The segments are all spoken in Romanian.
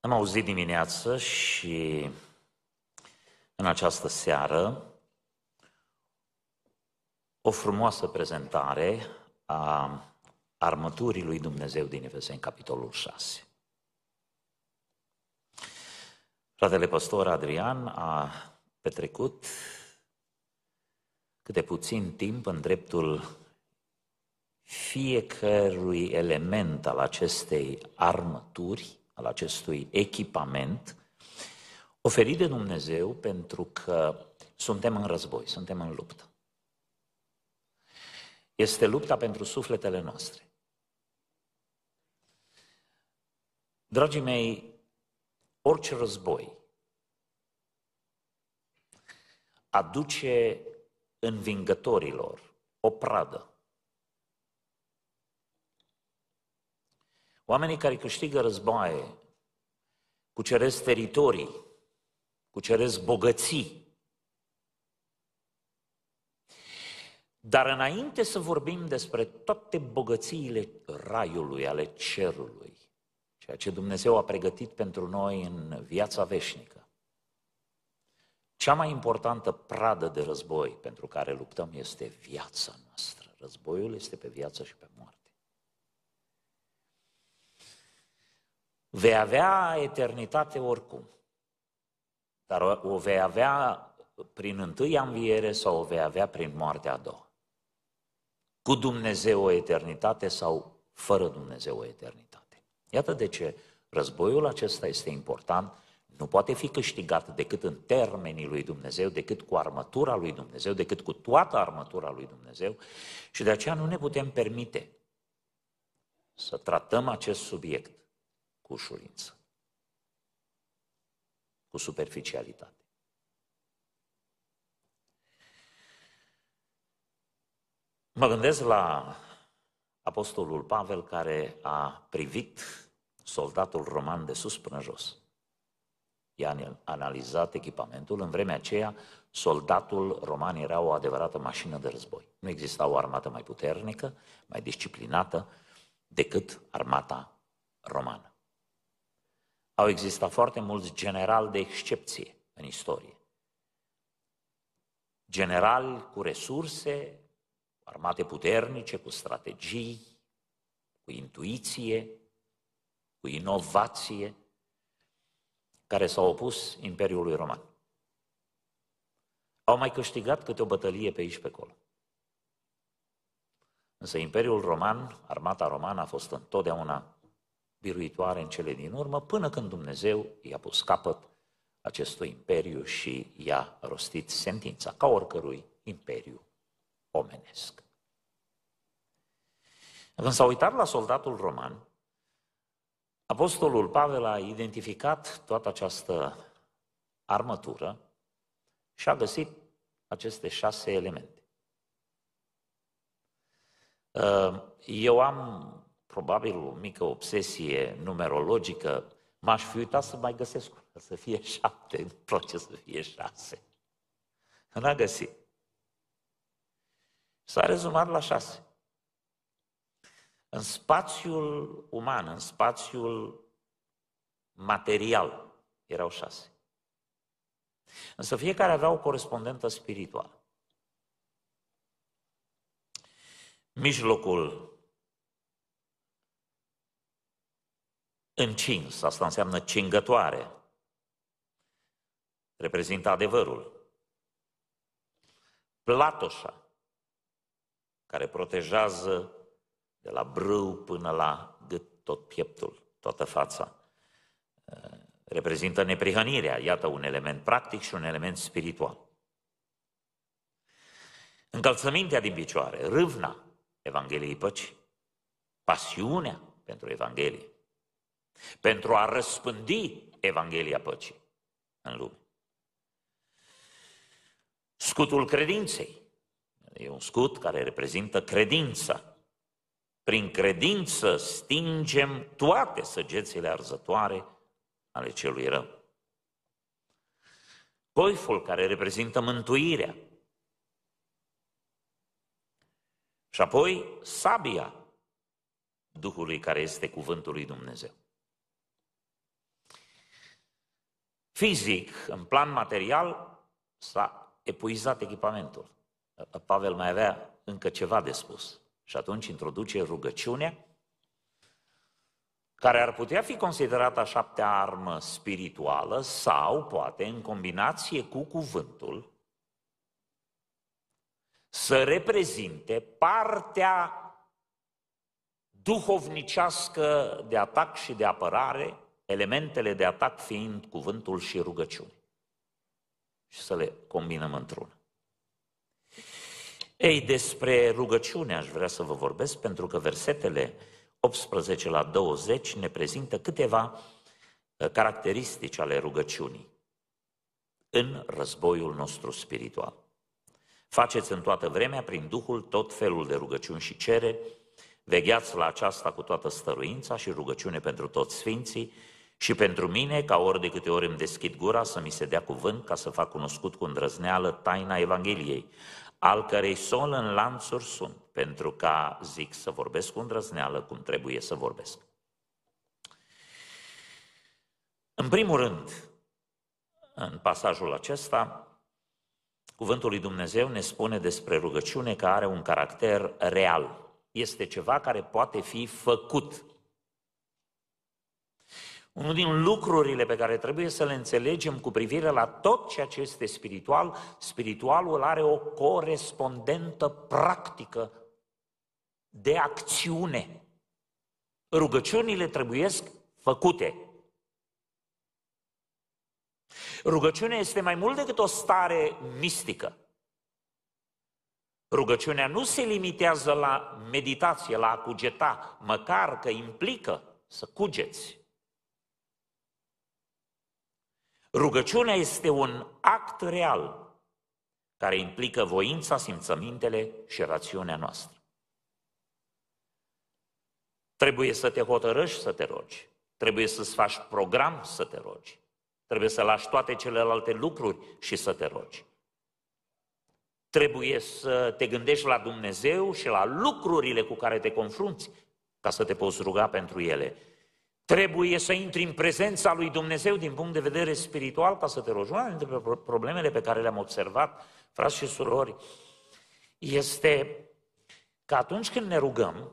Am auzit dimineață și în această seară o frumoasă prezentare a armăturii lui Dumnezeu din Efeseni, capitolul 6. Fratele păstor Adrian a petrecut câte puțin timp în dreptul fiecărui element al acestei armături, al acestui echipament, oferit de Dumnezeu pentru că suntem în război, suntem în luptă. Este lupta pentru sufletele noastre. Dragii mei, orice război aduce învingătorilor o pradă. Oamenii care câștigă războaie cuceresc teritorii, cuceresc bogății. Dar înainte să vorbim despre toate bogățiile raiului, ale cerului, ceea ce Dumnezeu a pregătit pentru noi în viața veșnică, cea mai importantă pradă de război pentru care luptăm este viața noastră. Războiul este pe viață și pe moarte. Vei avea eternitate oricum, dar o vei avea prin întâia înviere sau o vei avea prin moartea a doua. Cu Dumnezeu o eternitate sau fără Dumnezeu o eternitate. Iată de ce războiul acesta este important, nu poate fi câștigat decât în termenii lui Dumnezeu, decât cu armătura lui Dumnezeu, decât cu toată armătura lui Dumnezeu și de aceea nu ne putem permite să tratăm acest subiect cu ușurință, cu superficialitate. Mă gândesc la apostolul Pavel care a privit soldatul roman de sus până jos. I-a analizat echipamentul. În vremea aceea, soldatul roman era o adevărată mașină de război. Nu exista o armată mai puternică, mai disciplinată decât armata romană. Au existat foarte mulți generali de excepție în istorie. Generali cu resurse, cu armate puternice, cu strategii, cu intuiție, cu inovație, care s-au opus Imperiului Roman. Au mai câștigat câte o bătălie pe aici pe acolo. Însă Imperiul Roman, armata romană a fost întotdeauna biruitoare în cele din urmă, până când Dumnezeu i-a pus capăt acestui imperiu și i-a rostit sentința, ca oricărui imperiu omenesc. Când s-a uitat la soldatul roman, apostolul Pavel a identificat toată această armătură și a găsit aceste 6 elemente. Eu am probabil o mică obsesie numerologică, m-aș fi uitat să mai găsesc să fie 7, în proces să fie 6. N-a găsit. S-a rezumat la 6. În spațiul uman, în spațiul material, erau 6. Însă fiecare avea o corespondentă spirituală. Mijlocul încins, asta înseamnă cingătoare, reprezintă adevărul. Platoșa, care protejează de la brâu până la gât tot pieptul, toată fața, reprezintă neprihănirea, iată un element practic și un element spiritual. Încălțămintea din picioare, râvna Evangheliei Păcii, pasiunea pentru Evanghelie, pentru a răspândi Evanghelia Păcii în lume. Scutul credinței e un scut care reprezintă credința. Prin credință stingem toate săgețile arzătoare ale celui rău. Coiful care reprezintă mântuirea. Și apoi sabia Duhului care este cuvântul lui Dumnezeu. Fizic, în plan material, s-a epuizat echipamentul. Pavel mai avea încă ceva de spus. Și atunci introduce rugăciunea, care ar putea fi considerată a șaptea armă spirituală sau, poate, în combinație cu cuvântul, să reprezinte partea duhovnicească de atac și de apărare, elementele de atac fiind cuvântul și rugăciune. Și să le combinăm într-una. Ei, despre rugăciune aș vrea să vă vorbesc, pentru că versetele 18 la 20 ne prezintă câteva caracteristici ale rugăciunii în războiul nostru spiritual. Faceți în toată vremea, prin Duhul, tot felul de rugăciuni și cereri, vegheați la aceasta cu toată stăruința și rugăciune pentru toți sfinții și pentru mine, ca ori de câte ori îmi deschid gura, să mi se dea cuvânt ca să fac cunoscut cu îndrăzneală taina Evangheliei, al cărei sol în lanțuri sunt, pentru ca, zic, să vorbesc cu îndrăzneală cum trebuie să vorbesc. În primul rând, în pasajul acesta, cuvântul lui Dumnezeu ne spune despre rugăciune că are un caracter real. Este ceva care poate fi făcut. Unul din lucrurile pe care trebuie să le înțelegem cu privire la tot ceea ce este spiritual, spiritualul are o corespondentă practică de acțiune. Rugăciunile trebuiesc făcute. Rugăciunea este mai mult decât o stare mistică. Rugăciunea nu se limitează la meditație, la a cugeta, măcar că implică să cugeți. Rugăciunea este un act real care implică voința, simțămintele și rațiunea noastră. Trebuie să te hotărăști să te rogi, trebuie să-ți faci program să te rogi, trebuie să lași toate celelalte lucruri și să te rogi. Trebuie să te gândești la Dumnezeu și la lucrurile cu care te confrunți ca să te poți ruga pentru ele. Trebuie să intri în prezența lui Dumnezeu din punct de vedere spiritual ca să te rogi. Una dintre problemele pe care le-am observat, frați și surori, este că atunci când ne rugăm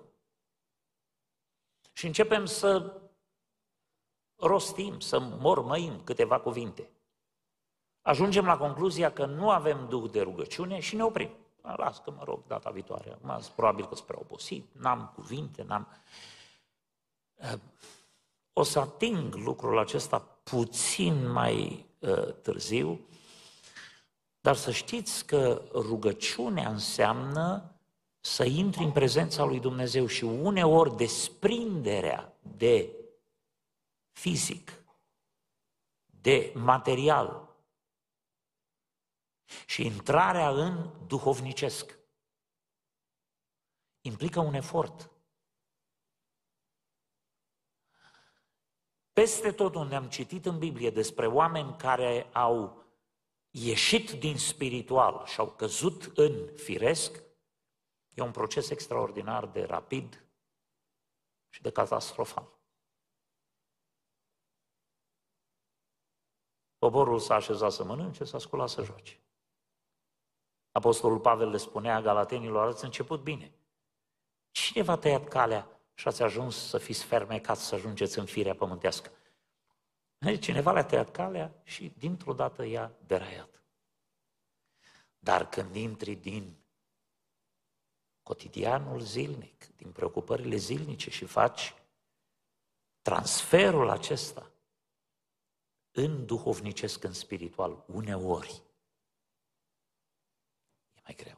și începem să rostim, să mormăim câteva cuvinte, ajungem la concluzia că nu avem duh de rugăciune și ne oprim. Las că mă rog data viitoare, acum probabil că sunt prea obosit, n-am cuvinte, O să ating lucrul acesta puțin mai târziu, dar să știți că rugăciunea înseamnă să intri în prezența lui Dumnezeu și uneori desprinderea de fizic, de material și intrarea în duhovnicesc implică un efort. Peste tot unde am citit în Biblie despre oameni care au ieșit din spiritual și au căzut în firesc, e un proces extraordinar de rapid și de catastrofal. Poporul s-a așezat să mănânce, s-a sculat să joace. Apostolul Pavel le spunea galatenilor, ați început bine. Cine v-a tăiat calea și ați ajuns să fiți fermecați, să ajungeți în firea pământească? Cineva le-a tăiat calea și dintr-o dată i-a deraiat. Dar când intri din cotidianul zilnic, din preocupările zilnice și faci transferul acesta în duhovnicesc, în spiritual, uneori e mai greu.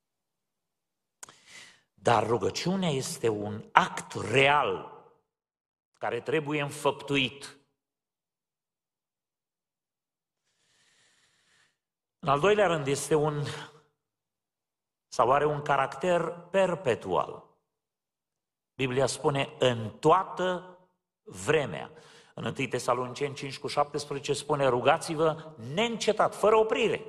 Dar rugăciunea este un act real care trebuie înfăptuit. În al doilea rând, are un caracter perpetual. Biblia spune în toată vremea. În 1 Tesaloniceni 5:17 spune rugați-vă neîncetat, fără oprire,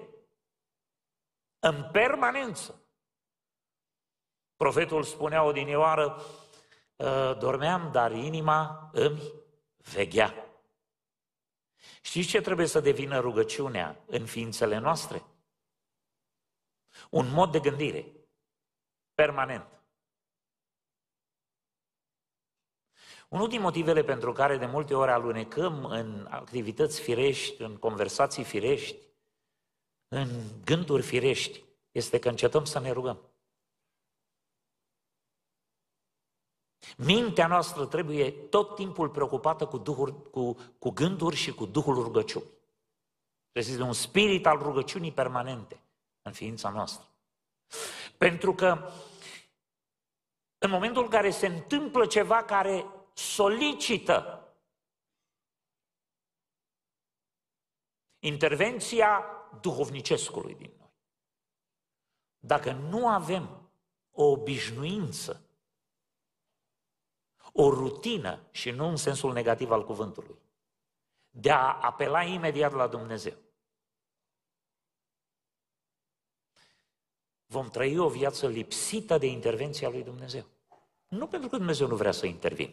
în permanență. Profetul spunea odinioară, dormeam, dar inima îmi veghea. Știți ce trebuie să devină rugăciunea în ființele noastre? Un mod de gândire permanent. Unul din motivele pentru care de multe ori alunecăm în activități firești, în conversații firești, în gânduri firești, este că încetăm să ne rugăm. Mintea noastră trebuie tot timpul preocupată cu gânduri și cu Duhul rugăciunii. Trebuie să un spirit al rugăciunii permanente în ființa noastră. Pentru că în momentul în care se întâmplă ceva care solicită intervenția duhovnicescului din noi, dacă nu avem o obișnuință, o rutină, și nu în sensul negativ al cuvântului, de a apela imediat la Dumnezeu, vom trăi o viață lipsită de intervenția lui Dumnezeu. Nu pentru că Dumnezeu nu vrea să intervină.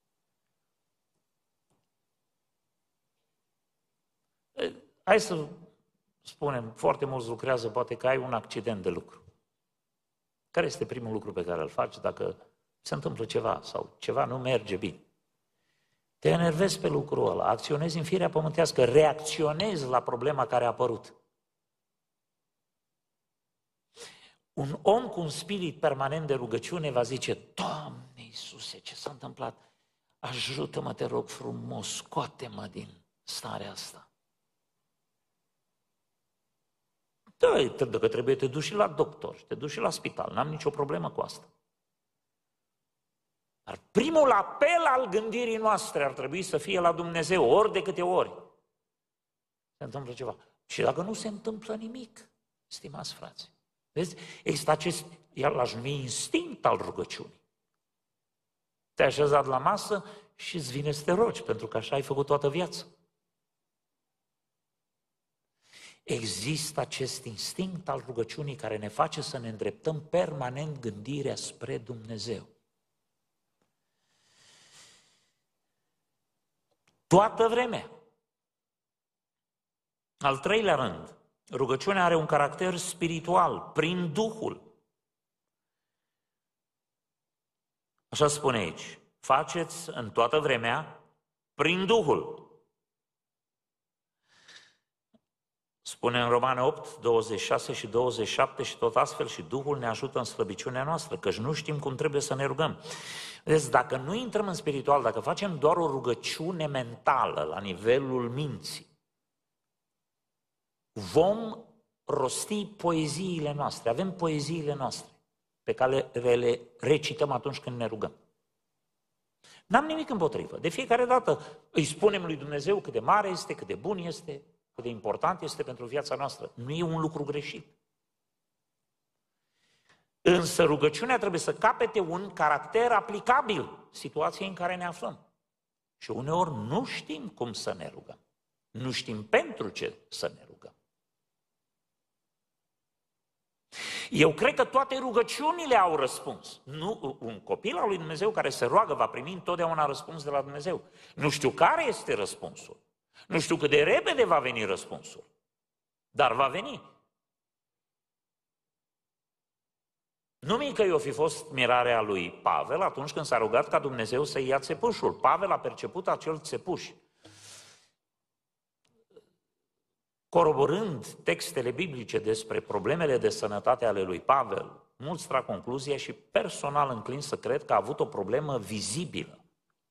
Hai să spunem, foarte mulți lucrează, poate că ai un accident de lucru. Care este primul lucru pe care îl faci dacă se întâmplă ceva sau ceva nu merge bine? Te enervezi pe lucrul ăla, acționezi în firea pământească, reacționezi la problema care a apărut. Un om cu un spirit permanent de rugăciune va zice: Doamne Iisuse, ce s-a întâmplat? Ajută-mă, te rog frumos, scoate-mă din starea asta. Da, dacă trebuie, te duci și la doctor, te duci și la spital, n-am nicio problemă cu asta. Dar primul apel al gândirii noastre ar trebui să fie la Dumnezeu, ori de câte ori se întâmplă ceva. Și dacă nu se întâmplă nimic, stimați frați, vezi, există acest, l-aș numi instinct al rugăciunii. Te-ai așezat la masă și îți vine să te rogi, pentru că așa ai făcut toată viața. Există acest instinct al rugăciunii care ne face să ne îndreptăm permanent gândirea spre Dumnezeu. Toată vremea. Al treilea rând, rugăciunea are un caracter spiritual, prin Duhul. Așa spune aici, faceți în toată vremea prin Duhul. Spune în Romane 8, 26 și 27 și tot astfel și Duhul ne ajută în slăbiciunea noastră, căci nu știm cum trebuie să ne rugăm. Vedeți, dacă nu intrăm în spiritual, dacă facem doar o rugăciune mentală la nivelul minții, vom rosti poeziile noastre, avem poeziile noastre pe care le recităm atunci când ne rugăm. N-am nimic împotrivă. De fiecare dată îi spunem lui Dumnezeu cât de mare este, cât de bun este, cât de important este pentru viața noastră. Nu e un lucru greșit. Însă rugăciunea trebuie să capete un caracter aplicabil situației în care ne aflăm. Și uneori nu știm cum să ne rugăm. Nu știm pentru ce să ne rugăm. Eu cred că toate rugăciunile au răspuns. Nu, un copil al lui Dumnezeu care se roagă va primi întotdeauna răspuns de la Dumnezeu. Nu știu care este răspunsul. Nu știu cât de repede va veni răspunsul. Dar va veni. Nu mică i-o fi fost mirarea lui Pavel atunci când s-a rugat ca Dumnezeu să ia țepușul. Pavel a perceput acel țepuș. Coroborând textele biblice despre problemele de sănătate ale lui Pavel, mulți trag concluzia și personal înclin să cred că a avut o problemă vizibilă.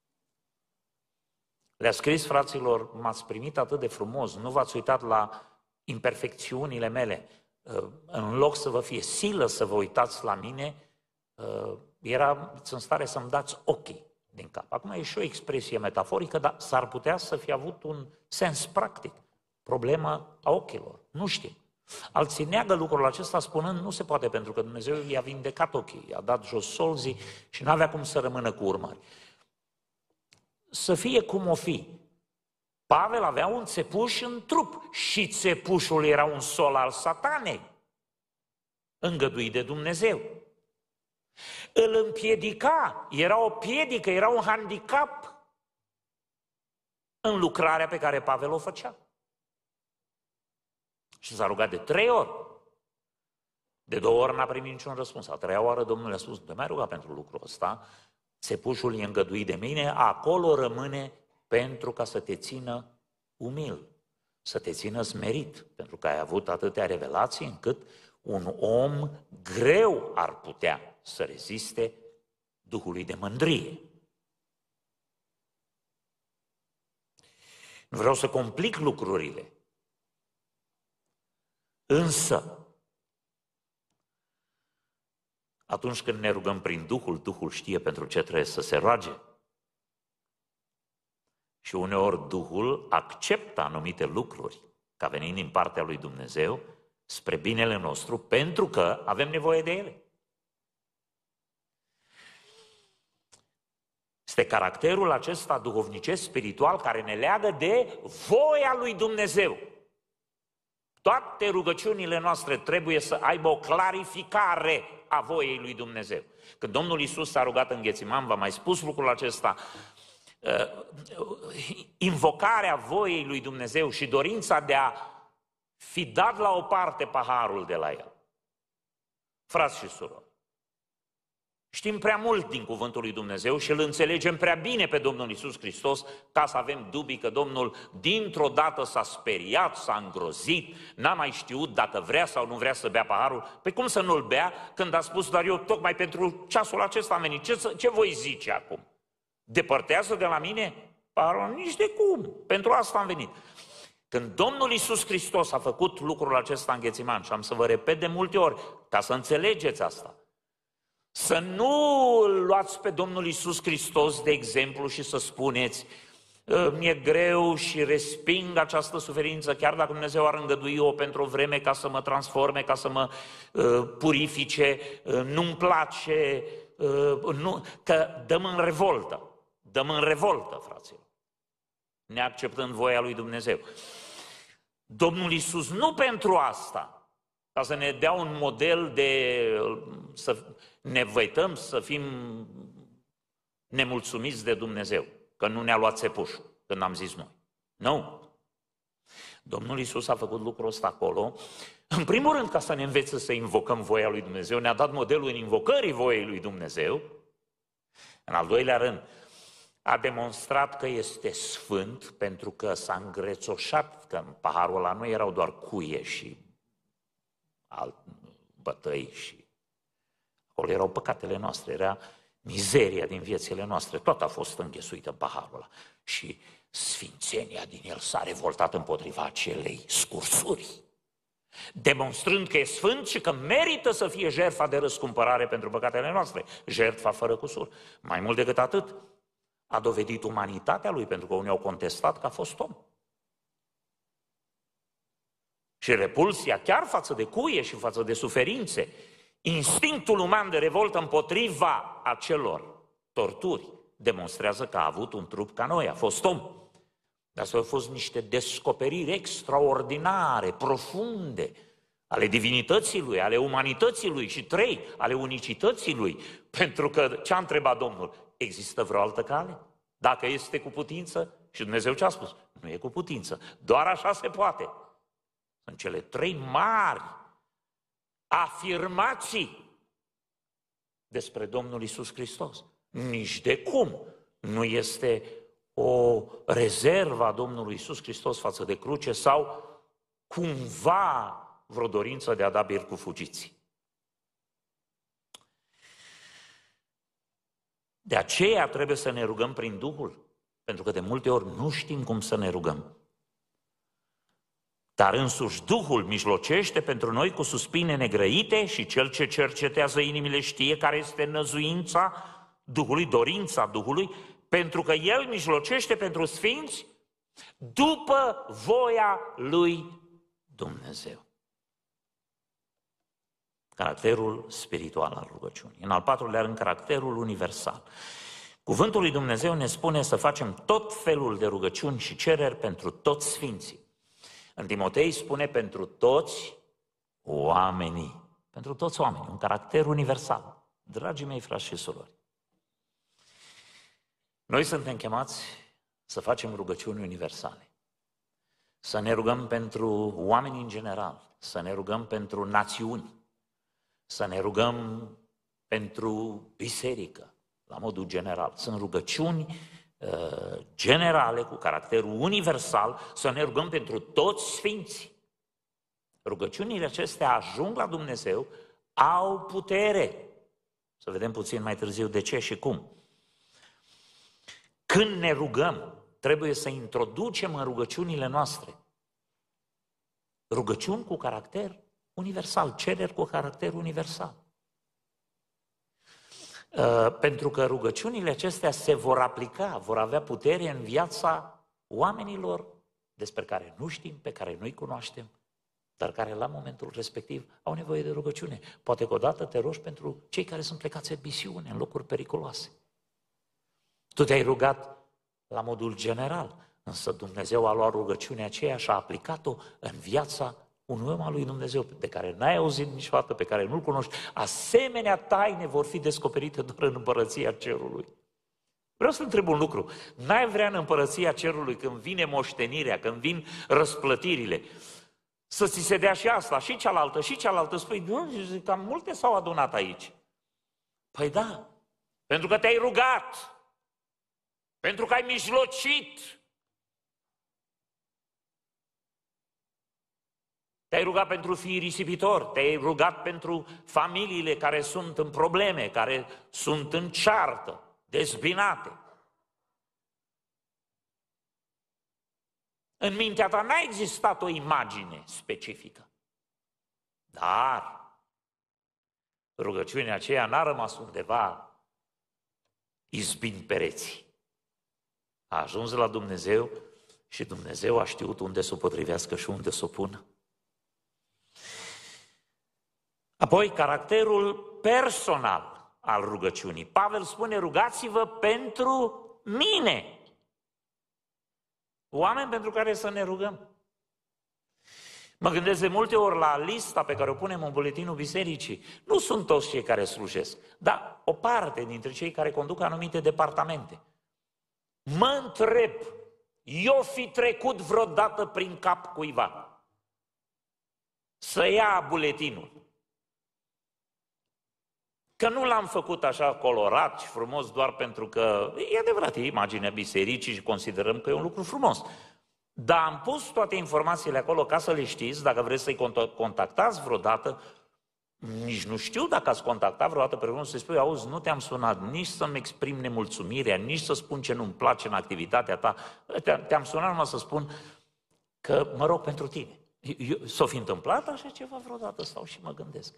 Le-a scris fraților: m-ați primit atât de frumos, nu v-ați uitat la imperfecțiunile mele. În loc să vă fie silă să vă uitați la mine, erați în stare să-mi dați ochii din cap. Acum e și o expresie metaforică, dar s-ar putea să fi avut un sens practic. Problema a ochilor. Nu știm. Alții neagă lucrul acesta spunând: nu se poate, pentru că Dumnezeu i-a vindecat ochii, i-a dat jos solzii și n-avea cum să rămână cu urmări. Să fie cum o fi. Pavel avea un țepuș în trup și țepușul era un sol al satanei, îngăduit de Dumnezeu. Îl împiedica, era o piedică, era un handicap în lucrarea pe care Pavel o făcea. Și s-a rugat de 3 ori. De 2 ori n-a primit niciun răspuns. A 3-a oară Domnul i-a spus: nu te mai ruga pentru lucrul ăsta, țepușul e îngăduit de mine, acolo rămâne pentru ca să te țină umil, să te țină smerit, pentru că ai avut atâtea revelații încât un om greu ar putea să reziste duhului de mândrie. Nu vreau să complic lucrurile, însă atunci când ne rugăm prin Duhul, Duhul știe pentru ce trebuie să se roage. Și uneori Duhul acceptă anumite lucruri ca venind din partea lui Dumnezeu spre binele nostru, pentru că avem nevoie de ele. Este caracterul acesta duhovnicesc, spiritual, care ne leagă de voia lui Dumnezeu. Toate rugăciunile noastre trebuie să aibă o clarificare a voiei lui Dumnezeu. Când Domnul Iisus s-a rugat în Ghețiman, v-am mai spus lucrul acesta, invocarea voiei lui Dumnezeu și dorința de a fi dat la o parte paharul de la el. Frați și surori, știm prea mult din cuvântul lui Dumnezeu și îl înțelegem prea bine pe Domnul Iisus Hristos ca să avem dubii că Domnul dintr-o dată s-a speriat, s-a îngrozit, n-a mai știut dacă vrea sau nu vrea să bea paharul. Pe cum să nu-l bea când a spus: dar eu tocmai pentru ceasul acesta am venit, ce voi zice acum? Depărtează de la mine paharul? Nici de cum, pentru asta am venit. Când Domnul Iisus Hristos a făcut lucrul acesta în Ghețiman, și am să vă repet de multe ori ca să înțelegeți asta, să nu luați pe Domnul Iisus Hristos de exemplu și să spuneți: mi-e greu și resping această suferință, chiar dacă Dumnezeu ar îngădui-o pentru o vreme ca să mă transforme, ca să mă purifice, nu-mi place, că dăm în revoltă, fraților, neacceptând voia lui Dumnezeu. Domnul Iisus nu pentru asta, ca să ne dea un model de să ne văităm, să fim nemulțumiți de Dumnezeu, că nu ne-a luat țepușul când am zis noi. Nu. Domnul Iisus a făcut lucrul ăsta acolo, în primul rând ca să ne învețe să invocăm voia lui Dumnezeu, ne-a dat modelul în invocării voiei lui Dumnezeu. În al doilea rând, a demonstrat că este sfânt pentru că s-a îngrețoșat, că în paharul ăla nu erau doar cuie și bătăi și acolo erau păcatele noastre, era mizeria din viețile noastre, tot a fost înghesuită în paharul ăla. Și sfințenia din el s-a revoltat împotriva acelei scursuri, demonstrând că e sfânt și că merită să fie jertfa de răscumpărare pentru păcatele noastre, jertfa fără cusur. Mai mult decât atât, a dovedit umanitatea lui, pentru că unii au contestat că a fost om. Și repulsia chiar față de cuie și față de suferințe, instinctul uman de revoltă împotriva acelor torturi, demonstrează că a avut un trup ca noi, a fost om. Dar astea au fost niște descoperiri extraordinare, profunde, ale divinității lui, ale umanității lui și 3, ale unicității lui. Pentru că ce a întrebat Domnul? Există vreo altă cale? Dacă este cu putință? Și Dumnezeu ce a spus? Nu e cu putință, doar așa se poate. Sunt cele 3 mari afirmații despre Domnul Iisus Hristos. Nici de cum nu este o rezervă a Domnului Iisus Hristos față de cruce sau cumva vreo dorință de a da bir cu fugiții. De aceea trebuie să ne rugăm prin Duhul, pentru că de multe ori nu știm cum să ne rugăm. Dar însuși Duhul mijlocește pentru noi cu suspine negrăite și Cel ce cercetează inimile știe care este năzuința Duhului, dorința Duhului, pentru că El mijlocește pentru sfinți după voia lui Dumnezeu. Caracterul spiritual al rugăciunii. În al 4-lea rând, caracterul universal. Cuvântul lui Dumnezeu ne spune să facem tot felul de rugăciuni și cereri pentru toți sfinții. În Timotei spune pentru toți oamenii. Pentru toți oamenii, un caracter universal. Dragii mei frați și surori, noi suntem chemați să facem rugăciuni universale. Să ne rugăm pentru oameni în general, să ne rugăm pentru națiuni, să ne rugăm pentru biserică, la modul general. Sunt rugăciuni generale, cu caracter universal, să ne rugăm pentru toți sfinții. Rugăciunile acestea ajung la Dumnezeu, au putere. Să vedem puțin mai târziu de ce și cum. Când ne rugăm, trebuie să introducem în rugăciunile noastre rugăciuni cu caracter universal, cereri cu caracter universal. Pentru că rugăciunile acestea se vor aplica, vor avea putere în viața oamenilor despre care nu știm, pe care nu-i cunoaștem, dar care la momentul respectiv au nevoie de rugăciune. Poate că odată te rogi pentru cei care sunt plecați în misiune, în locuri periculoase. Tu te-ai rugat la modul general, însă Dumnezeu a luat rugăciunea aceea și a aplicat-o în viața unui om al lui Dumnezeu, de care n-ai auzit niciodată, pe care nu-l cunoști. Asemenea taine vor fi descoperite doar în împărăția cerului. Vreau să întreb un lucru. N-ai vrea în împărăția cerului, când vine moștenirea, când vin răsplătirile, să ți se dea și asta, și cealaltă, și cealaltă? Spui, nu, cam multe s-au adunat aici. Păi da, pentru că te-ai rugat, pentru că ai mijlocit. Te-ai rugat pentru fiii risipitori, te-ai rugat pentru familiile care sunt în probleme, care sunt în ceartă, dezbinate. În mintea ta n-a existat o imagine specifică. Dar rugăciunea aceea n-a rămas undeva izbind pereții. A ajuns la Dumnezeu și Dumnezeu a știut unde să o potrivească și unde să o pună. Apoi, caracterul personal al rugăciunii. Pavel spune, rugați-vă pentru mine. Oameni pentru care să ne rugăm. Mă gândesc de multe ori la lista pe care o punem în buletinul bisericii. Nu sunt toți cei care slujesc, dar o parte dintre cei care conduc anumite departamente. Mă întreb, eu fi trecut vreodată prin cap cuiva să ia buletinul. Că nu l-am făcut așa colorat și frumos doar pentru că, e adevărat, e imaginea bisericii și considerăm că e un lucru frumos. Dar am pus toate informațiile acolo ca să le știți, dacă vreți să-i contactați vreodată, nici nu știu dacă ați contactat vreodată pe unul să-i spui, auzi, nu te-am sunat nici să-mi exprim nemulțumirea, nici să spun ce nu-mi place în activitatea ta, te-am sunat numai să spun că mă rog pentru tine. S-o fi întâmplat așa ceva vreodată? Stau și mă gândesc.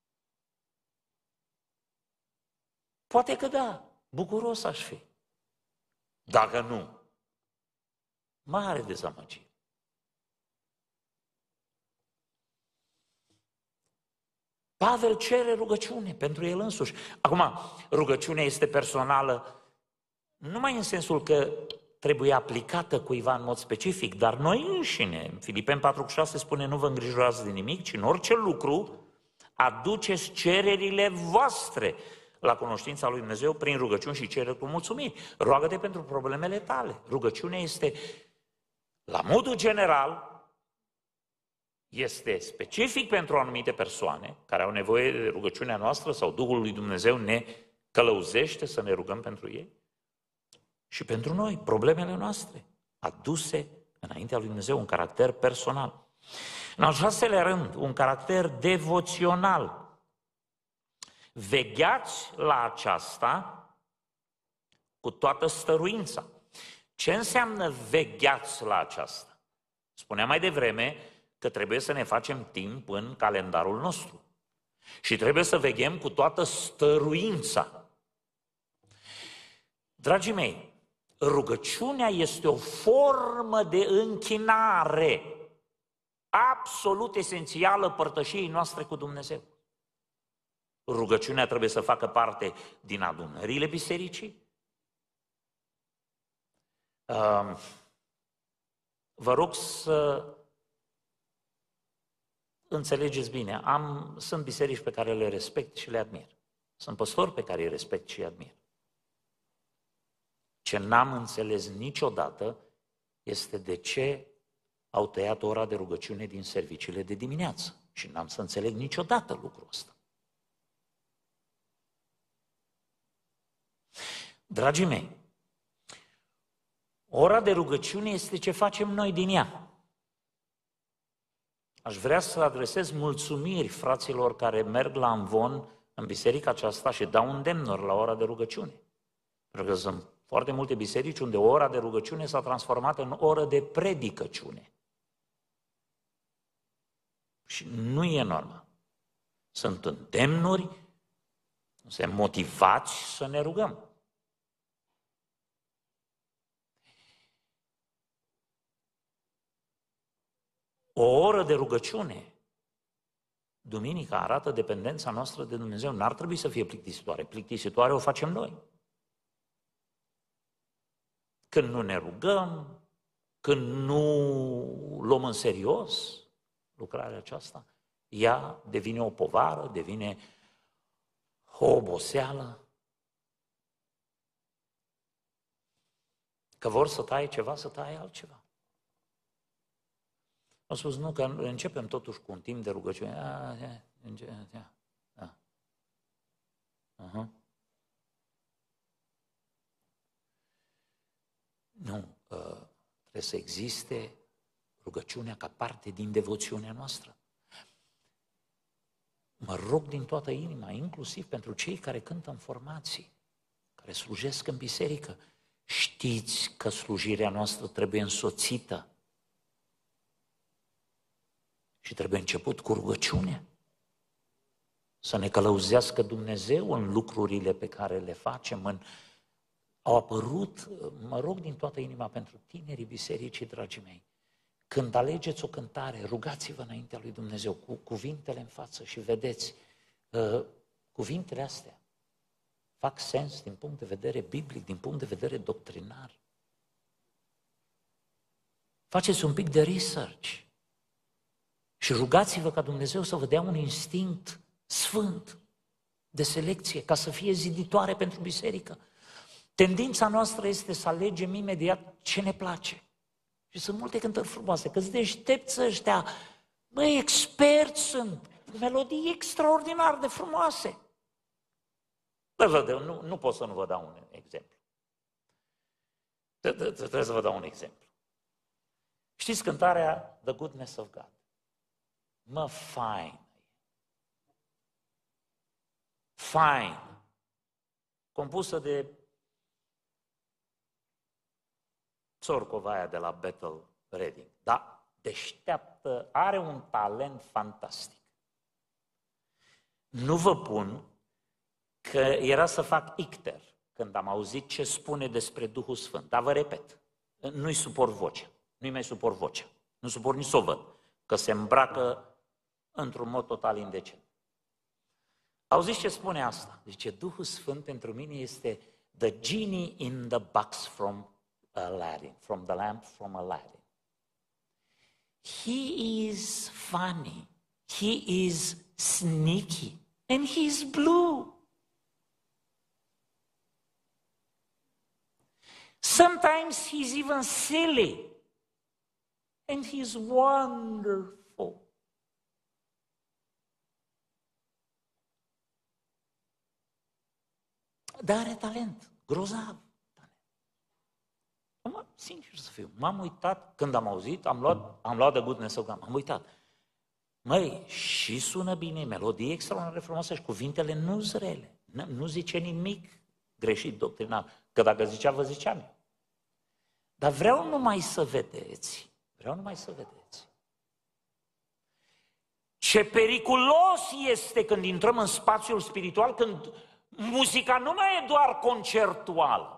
Poate că da, bucuros aș fi. Dacă nu, mare dezamăgire. Pavel cere rugăciune pentru el însuși. Acum, rugăciunea este personală numai în sensul că trebuie aplicată cuiva în mod specific, dar noi înșine, în Filipeni 4,6 spune, nu vă îngrijorați de nimic, ci în orice lucru aduceți cererile voastre la cunoștința lui Dumnezeu prin rugăciuni și cereri cu mulțumiri. Roagă-te pentru problemele tale. Rugăciunea este, la modul general, este specific pentru anumite persoane care au nevoie de rugăciunea noastră sau Duhul lui Dumnezeu ne călăuzește să ne rugăm pentru ei. Și pentru noi, problemele noastre aduse înaintea lui Dumnezeu, un caracter personal. În al șaselea rând, un caracter devoțional. Vegheați la aceasta cu toată stăruința. Ce înseamnă vegheați la aceasta? Spuneam mai devreme că trebuie să ne facem timp în calendarul nostru. Și trebuie să veghem cu toată stăruința. Dragii mei, rugăciunea este o formă de închinare absolut esențială părtășiei noastre cu Dumnezeu. Rugăciunea trebuie să facă parte din adunările bisericii. Vă rog să înțelegeți bine, sunt biserici pe care le respect și le admir. Sunt păstori pe care îi respect și îi admir. Ce n-am înțeles niciodată este de ce au tăiat ora de rugăciune din serviciile de dimineață. Și n-am să înțeleg niciodată lucrul ăsta. Dragii mei, ora de rugăciune este ce facem noi din ea. Aș vrea să adresez mulțumiri fraților care merg la amvon în biserica aceasta și dau îndemnuri la ora de rugăciune. Pentru că sunt foarte multe biserici unde ora de rugăciune s-a transformat în oră de predicăciune. Și nu e normal. Sunt îndemnuri, suntem motivați să ne rugăm. O oră de rugăciune, duminica, arată dependența noastră de Dumnezeu. N-ar trebui să fie plictisitoare. Plictisitoare o facem noi. Când nu ne rugăm, când nu luăm în serios lucrarea aceasta, ea devine o povară, devine o oboseală. Că vor să taie ceva, să taie altceva. Am spus, nu, că începem totuși cu un timp de rugăciune. Nu, trebuie să existe rugăciunea ca parte din devoțiunea noastră. Mă rog din toată inima, inclusiv pentru cei care cântă în formații, care slujesc în biserică. Știți că slujirea noastră trebuie însoțită și trebuie început cu rugăciune. Să ne călăuzească Dumnezeu în lucrurile pe care le facem. Au apărut, mă rog din toată inima pentru tinerii bisericii, dragii mei, când alegeți o cântare, rugați-vă înaintea lui Dumnezeu cu cuvintele în față și vedeți, cuvintele astea fac sens din punct de vedere biblic, din punct de vedere doctrinar. Faceți un pic de research și rugați-vă ca Dumnezeu să vă dea un instinct sfânt de selecție, ca să fie ziditoare pentru biserică. Tendința noastră este să alegem imediat ce ne place. Și sunt multe cântări frumoase, că-ți deștepți ăștia, băi, experți sunt, melodii extraordinar de frumoase. Nu pot să nu vă dau un exemplu. Trebuie să vă dau un exemplu. Știți cântarea The Goodness of God? Mă, fine, compusă de Țorcova aia de la Bethel Reading, da, deșteaptă, are un talent fantastic. Nu vă pun că era să fac icter când am auzit ce spune despre Duhul Sfânt, dar vă repet, nu-i suport vocea, nu-i mai suport vocea, nu suport nici să o văd, că se îmbracă într-un mod total indecent. Auziți ce spune asta? Zice, Duhul Sfânt pentru mine este the genie in the box from Aladdin, from the lamp from Aladdin. He is funny, he is sneaky, and he is blue. Sometimes he's even silly, and he's wonderful. Dar are talent, grozav. Sincer să fiu, m-am uitat, când am auzit, am luat de Goodness of God, m-am uitat. Măi, și sună bine, melodie extraordinar de frumoasă și cuvintele nu zrele, nu zice nimic greșit doctrinar, că dacă zicea, vă ziceam eu. Dar vreau numai să vedeți, ce periculos este când intrăm în spațiul spiritual, când muzica nu mai e doar concertuală.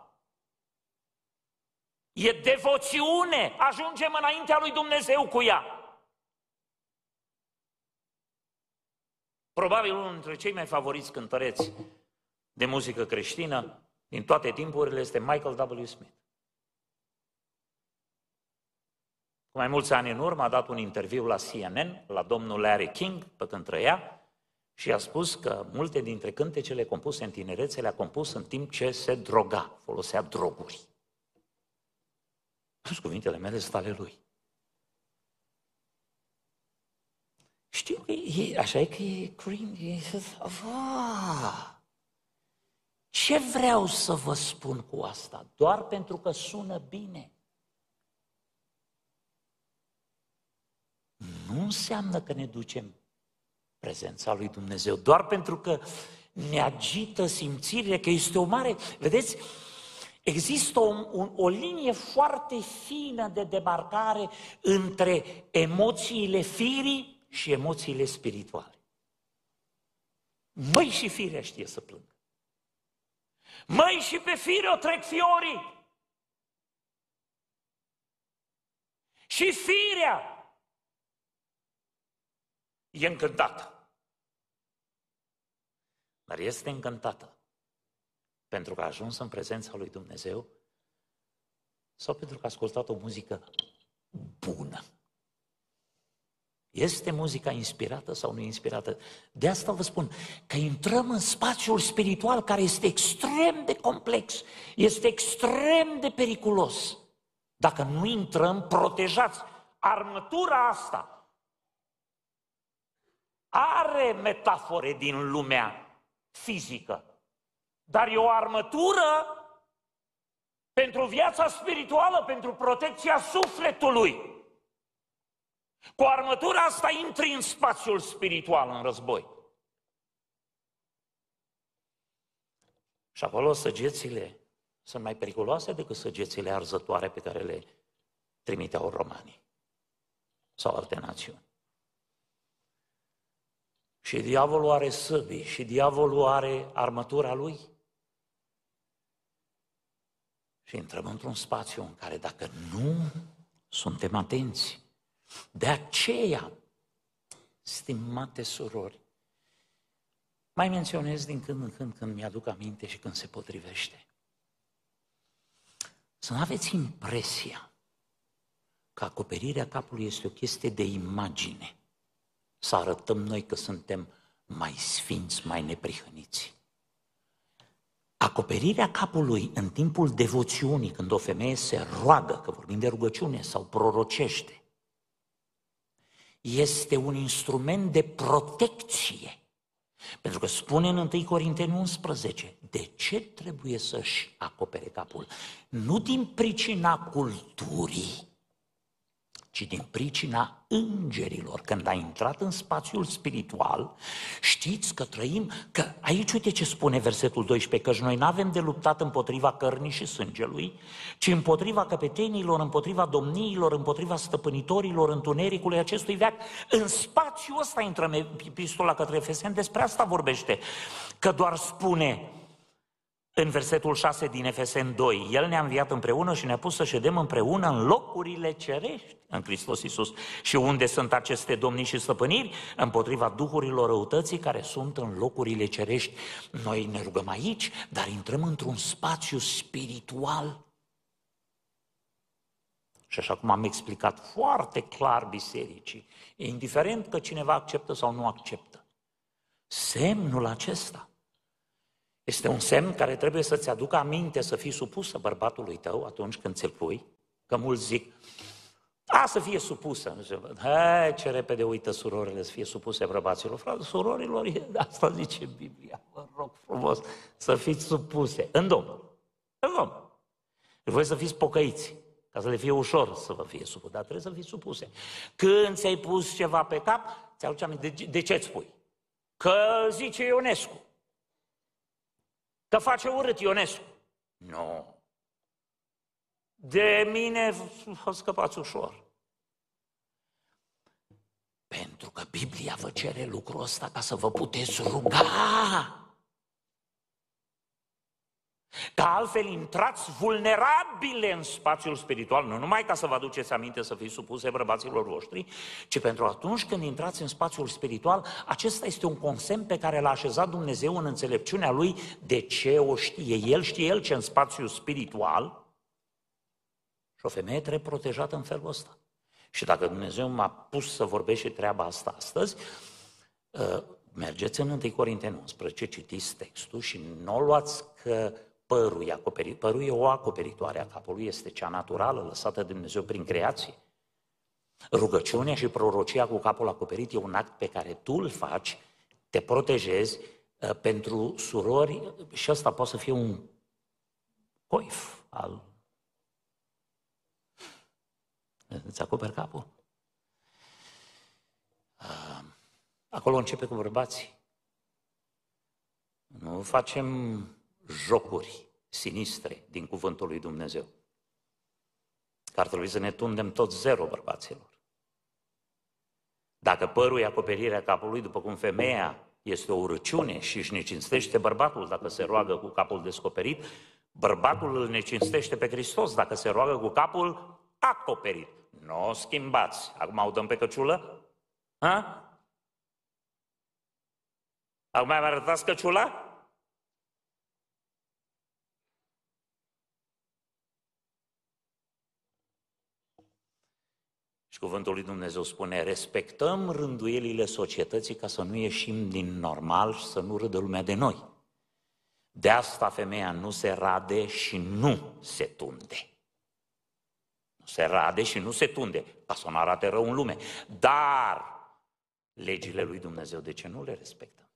E devoțiune, ajungem înaintea lui Dumnezeu cu ea. Probabil unul dintre cei mai favoriți cântăreți de muzică creștină din toate timpurile este Michael W. Smith. Cu mai mulți ani în urmă a dat un interviu la CNN, la domnul Larry King, pe când trăia, și a spus că multe dintre cântecele compuse în tinerețe le-a compus în timp ce se droga, folosea droguri. Toți cuvintele mele sunt ale Lui. Știu că așa e că e cringe. Ce vreau să vă spun cu asta? Doar pentru că sună bine. Nu înseamnă că ne ducem prezența lui Dumnezeu, doar pentru că ne agită simțirile, că este o mare... Vedeți, există o linie foarte fină de demarcare între emoțiile firii și emoțiile spirituale. Măi, și firea știe să plângă. Măi, și pe fire o trec fiorii. Și firea e încântată. Dar este încântată pentru că a ajuns în prezența lui Dumnezeu sau pentru că a ascultat o muzică bună. Este muzica inspirată sau nu inspirată? De asta vă spun că intrăm în spațiul spiritual care este extrem de complex, este extrem de periculos. Dacă nu intrăm protejați, armătura asta are metafore din lumea fizică, dar e o armătură pentru viața spirituală, pentru protecția sufletului. Cu armătura asta intri în spațiul spiritual, în război. Și acolo săgețile sunt mai periculoase decât săgețile arzătoare pe care le trimiteau romanii sau alte națiuni. Și diavolul are săbii, și diavolul are armătura lui. Și intrăm într-un spațiu în care dacă nu suntem atenți, de aceea, stimate surori, mai menționez din când în când mi-aduc aminte și când se potrivește. Să nu aveți impresia că acoperirea capului este o chestie de imagine. Să arătăm noi că suntem mai sfinți, mai neprihăniți. Acoperirea capului în timpul devoțiunii, când o femeie se roagă, că vorbim de rugăciune sau prorocește, este un instrument de protecție. Pentru că spune în 1 Corinteni 11, de ce trebuie să-și acopere capul? Nu din pricina culturii, ci din pricina îngerilor. Când a intrat în spațiul spiritual, știți că trăim, că aici uite ce spune versetul 12, că noi nu avem de luptat împotriva cărnii și sângelui, ci împotriva căpetenilor, împotriva domniilor, împotriva stăpânitorilor întunericului acestui veac. În spațiul ăsta intrăm. Epistola către Efeseni despre asta vorbește, că doar spune în versetul 6 din Efeseni 2, El ne-a înviat împreună și ne-a pus să ședem împreună în locurile cerești în Hristos Iisus. Și unde sunt aceste domnii și stăpâniri? Împotriva duhurilor răutății care sunt în locurile cerești. Noi ne rugăm aici, dar intrăm într-un spațiu spiritual. Și așa cum am explicat foarte clar bisericii, e indiferent că cineva acceptă sau nu acceptă, semnul acesta este un semn care trebuie să-ți aducă aminte să fii supusă bărbatului tău atunci când ți-l pui, că mulți zic, să fie supusă. Hai, ce repede uită surorile să fie supuse bărbaților. Frate, surorilor, asta zice Biblia, vă rog frumos, să fiți supuse în Domnul. În Domnul. Voi să fiți pocăiți, ca să le fie ușor să vă fie supuse, dar trebuie să fiți supuse. Când ți-ai pus ceva pe cap, ți-aduce aminte, de ce îți pui? Că zice Ionescu. Că face urât Ionescu. Nu. De mine vă scăpați ușor. Pentru că Biblia vă cere lucrul ăsta ca să vă puteți ruga. Că altfel intrați vulnerabile în spațiul spiritual, nu numai ca să vă aduceți aminte să fiți supuse bărbaților voștri, ci pentru atunci când intrați în spațiul spiritual, acesta este un consemn pe care l-a așezat Dumnezeu în înțelepciunea Lui. De ce o știe? El știe El ce în spațiul spiritual. Și o femeie trebuie protejată în felul ăsta. Și dacă Dumnezeu m-a pus să vorbesc și treaba asta astăzi, mergeți în 1 Corinteni 11, citiți textul și nu o luați că părul e acoperit. Părul e o acoperitoare a capului, este cea naturală, lăsată de Dumnezeu prin creație. Rugăciunea și prorocia cu capul acoperit e un act pe care tu îl faci, te protejezi pentru surori și ăsta poate să fie un coif al... Îți acoperi capul. Acolo începe cu bărbații. Nu facem jocuri sinistre din cuvântul lui Dumnezeu. Că ar trebui să ne tundem tot zero, bărbaților. Dacă părul e acoperirea capului, după cum femeia este o urăciune și își necinstește bărbatul dacă se roagă cu capul descoperit, bărbatul îl necinstește pe Hristos dacă se roagă cu capul acoperit. Nu o schimbați. Acum o dăm pe căciulă? Ha? Acum mai arătați căciula? Și cuvântul lui Dumnezeu spune, respectăm rânduielile societății ca să nu ieșim din normal și să nu râdă lumea de noi. De asta femeia nu se rade și nu se tunde. Nu se rade și nu se tunde, ca să nu arate rău în lume. Dar legile lui Dumnezeu, de ce nu le respectăm?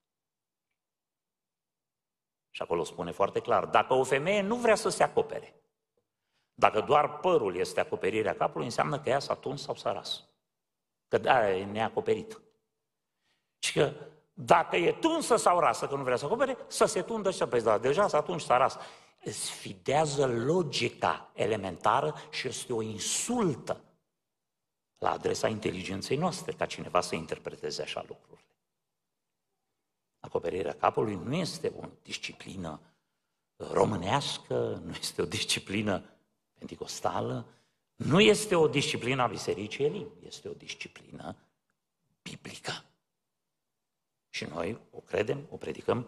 Și acolo spune foarte clar, dacă o femeie nu vrea să se acopere, dacă doar părul este acoperirea capului, înseamnă că ea s-a tuns sau s-a ras. Că da, e neacoperită. Și că dacă e tunsă sau rasă, că nu vrea să acopere, să se tundă și să păi, da, deja s-a tuns și s-a ras. Sfidează logica elementară și este o insultă la adresa inteligenței noastre, ca cineva să interpreteze așa lucrurile. Acoperirea capului nu este o disciplină românească, nu este o disciplină penticostală, nu este o disciplină a Bisericii Elim, este o disciplină biblică. Și noi o credem, o predicăm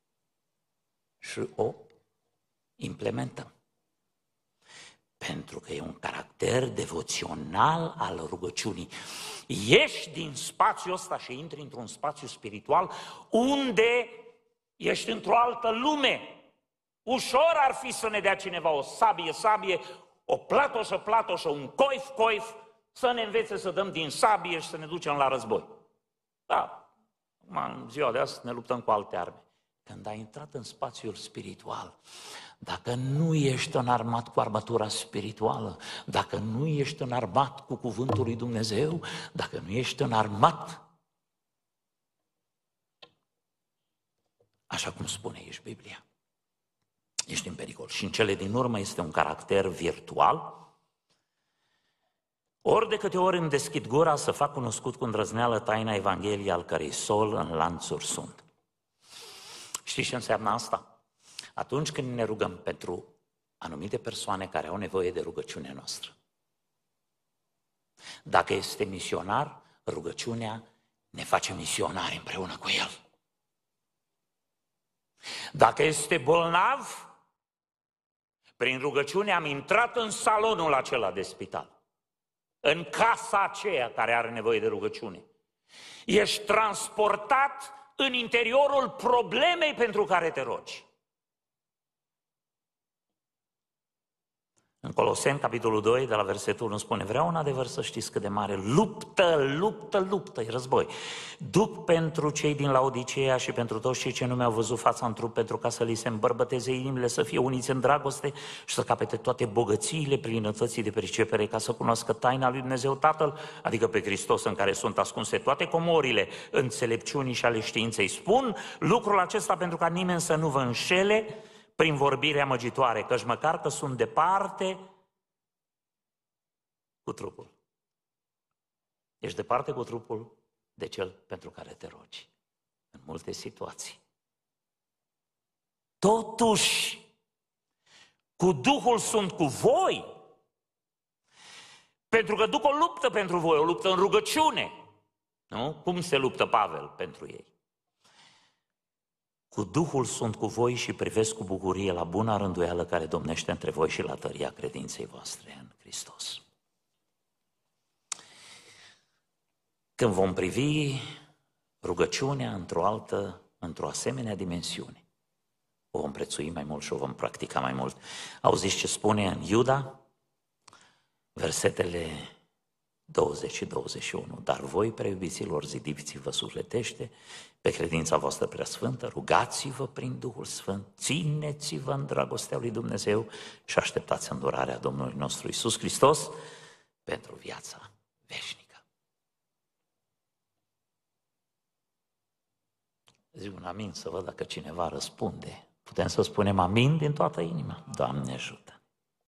și o implementăm. Pentru că e un caracter devoțional al rugăciunii. Ieși din spațiul ăsta și intri într-un spațiu spiritual unde ești într-o altă lume. Ușor ar fi să ne dea cineva o sabie, o platoșă, un coif, să ne învețe să dăm din sabie și să ne ducem la război. Da, în ziua de azi ne luptăm cu alte arme. Când ai intrat în spațiul spiritual, dacă nu ești înarmat cu armatura spirituală, dacă nu ești înarmat cu cuvântul lui Dumnezeu, dacă nu ești înarmat, așa cum spune aici Biblia, ești în pericol. Și în cele din urmă este un caracter virtual. Ori de câte ori îmi deschid gura să fac cunoscut cu îndrăzneală taina Evangheliei, al cărei sol în lanțuri sunt. Știți ce înseamnă asta? Atunci când ne rugăm pentru anumite persoane care au nevoie de rugăciunea noastră. Dacă este misionar, rugăciunea ne face misionari împreună cu el. Dacă este bolnav, prin rugăciune am intrat în salonul acela de spital, în casa aceea care are nevoie de rugăciune. Ești transportat în interiorul problemei pentru care te rogi. În Coloseni, capitolul 2, de la versetul 1, spune, vreau un adevăr să știți cât de mare luptă, e război. Duc pentru cei din Laodiceea și pentru toți cei ce nu mi-au văzut fața în trup, pentru ca să li se îmbărbăteze inimile, să fie uniți în dragoste și să capete toate bogățiile plinătății de pricepere, ca să cunoască taina lui Dumnezeu Tatăl, adică pe Hristos, în care sunt ascunse toate comorile înțelepciunii și ale științei. Spun lucrul acesta pentru ca nimeni să nu vă înșele prin vorbire amăgitoare, căci măcar că sunt departe cu trupul. Ești departe cu trupul de cel pentru care te rogi. În multe situații. Totuși, cu Duhul sunt cu voi. Pentru că duc o luptă pentru voi, o luptă în rugăciune. Nu? Cum se luptă Pavel pentru ei? Cu Duhul sunt cu voi și privesc cu bucurie la buna rânduială care domnește între voi și la tăria credinței voastre în Hristos. Când vom privi rugăciunea într-o asemenea dimensiune, o vom prețui mai mult și o vom practica mai mult. Auziți ce spune în Iuda? Versetele 20 și 21. Dar voi, prea iubiților, zidiți-vă sufletește pe credința voastră preasfântă, rugați-vă prin Duhul Sfânt, țineți-vă în dragostea lui Dumnezeu și așteptați îndurarea Domnului nostru Iisus Hristos pentru viața veșnică. Zic un amin să văd dacă cineva răspunde. Putem să spunem amin din toată inima? Doamne ajută!